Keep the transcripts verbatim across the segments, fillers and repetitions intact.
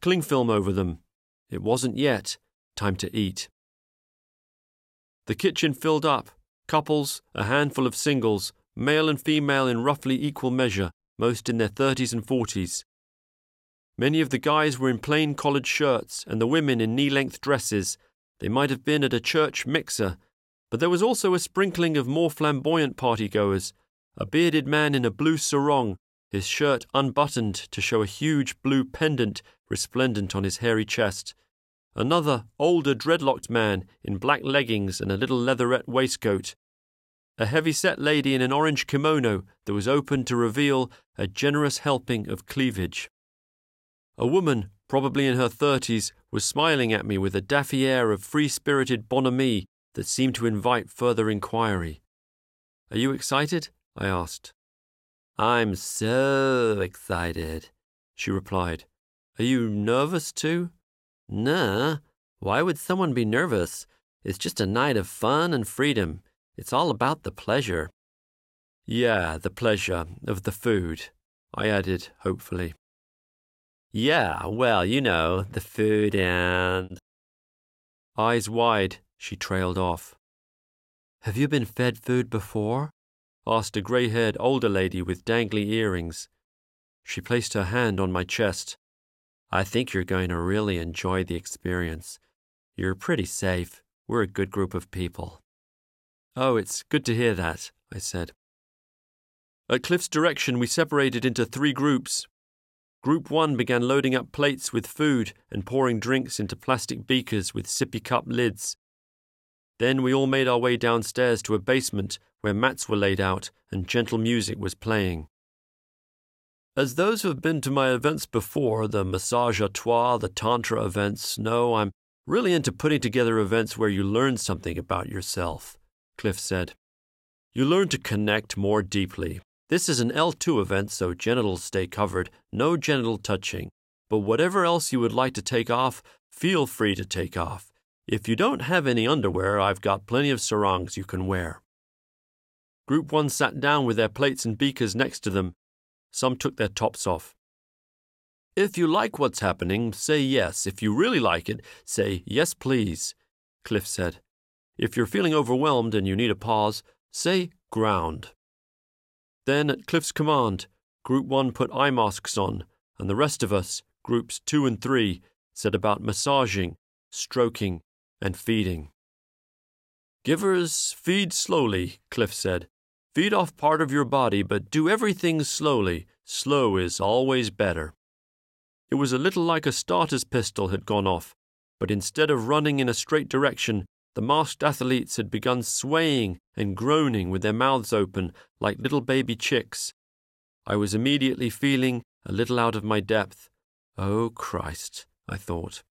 cling film over them. It wasn't yet time to eat. The kitchen filled up. Couples, a handful of singles, male and female in roughly equal measure, most in their thirties and forties. Many of the guys were in plain collared shirts and the women in knee-length dresses. They might have been at a church mixer, but there was also a sprinkling of more flamboyant partygoers, a bearded man in a blue sarong, his shirt unbuttoned to show a huge blue pendant resplendent on his hairy chest, another older dreadlocked man in black leggings and a little leatherette waistcoat, a heavy-set lady in an orange kimono that was open to reveal a generous helping of cleavage. A woman, probably in her thirties, was smiling at me with a daffy air of free-spirited bonhomie that seemed to invite further inquiry. "Are you excited?" I asked. "I'm so excited," she replied. "Are you nervous too?" "Nah, why would someone be nervous? It's just a night of fun and freedom. It's all about the pleasure." "Yeah, the pleasure of the food," I added hopefully. "Yeah, well, you know, the food and—" Eyes wide, she trailed off. "Have you been fed food before?" asked a grey-haired older lady with dangly earrings. She placed her hand on my chest. "I think you're going to really enjoy the experience. You're pretty safe. We're a good group of people." "Oh, it's good to hear that," I said. At Cliff's direction, we separated into three groups. Group one began loading up plates with food and pouring drinks into plastic beakers with sippy cup lids. Then we all made our way downstairs to a basement where mats were laid out and gentle music was playing. As those who have been to my events before, the Massage à Trois, the Tantra events, know I'm really into putting together events where you learn something about yourself, Cliff said. You learn to connect more deeply. This is an L two event, so genitals stay covered, no genital touching. But whatever else you would like to take off, feel free to take off. If you don't have any underwear, I've got plenty of sarongs you can wear. Group one sat down with their plates and beakers next to them. Some took their tops off. If you like what's happening, say yes. If you really like it, say yes please, Cliff said. If you're feeling overwhelmed and you need a pause, say ground. Then, at Cliff's command, Group one put eye masks on, and the rest of us, Groups two and three, set about massaging, stroking, and feeding. Givers, feed slowly, Cliff said. Feed off part of your body, but do everything slowly. Slow is always better. It was a little like a starter's pistol had gone off, but instead of running in a straight direction, the masked athletes had begun swaying and groaning with their mouths open like little baby chicks. I was immediately feeling a little out of my depth. Oh, Christ, I thought.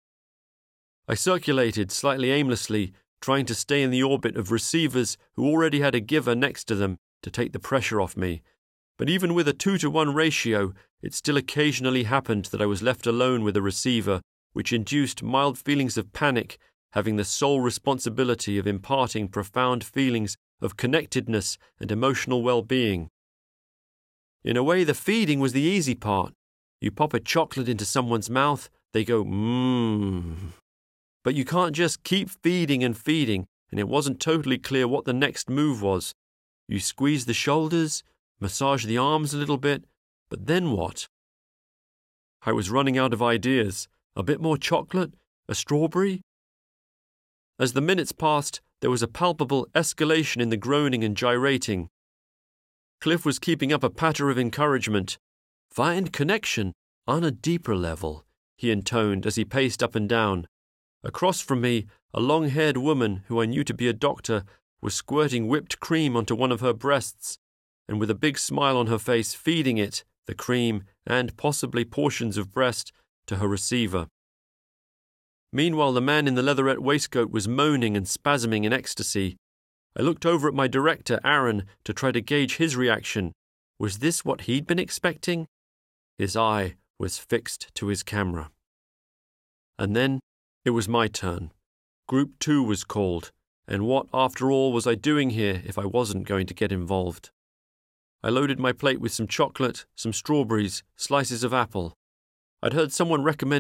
I circulated slightly aimlessly, trying to stay in the orbit of receivers who already had a giver next to them to take the pressure off me. But even with a two to one ratio, it still occasionally happened that I was left alone with a receiver, which induced mild feelings of panic, having the sole responsibility of imparting profound feelings of connectedness and emotional well-being. In a way, the feeding was the easy part. You pop a chocolate into someone's mouth, they go, mmm. But you can't just keep feeding and feeding, and it wasn't totally clear what the next move was. You squeeze the shoulders, massage the arms a little bit, but then what? I was running out of ideas. A bit more chocolate? A strawberry? As the minutes passed, there was a palpable escalation in the groaning and gyrating. Cliff was keeping up a patter of encouragement. Find connection on a deeper level, he intoned as he paced up and down. Across from me, a long-haired woman, who I knew to be a doctor, was squirting whipped cream onto one of her breasts, and with a big smile on her face feeding it, the cream, and possibly portions of breast, to her receiver. Meanwhile, the man in the leatherette waistcoat was moaning and spasming in ecstasy. I looked over at my director, Aaron, to try to gauge his reaction. Was this what he'd been expecting? His eye was fixed to his camera. And then it was my turn. Group two was called, and what, after all, was I doing here if I wasn't going to get involved? I loaded my plate with some chocolate, some strawberries, slices of apple. I'd heard someone recommend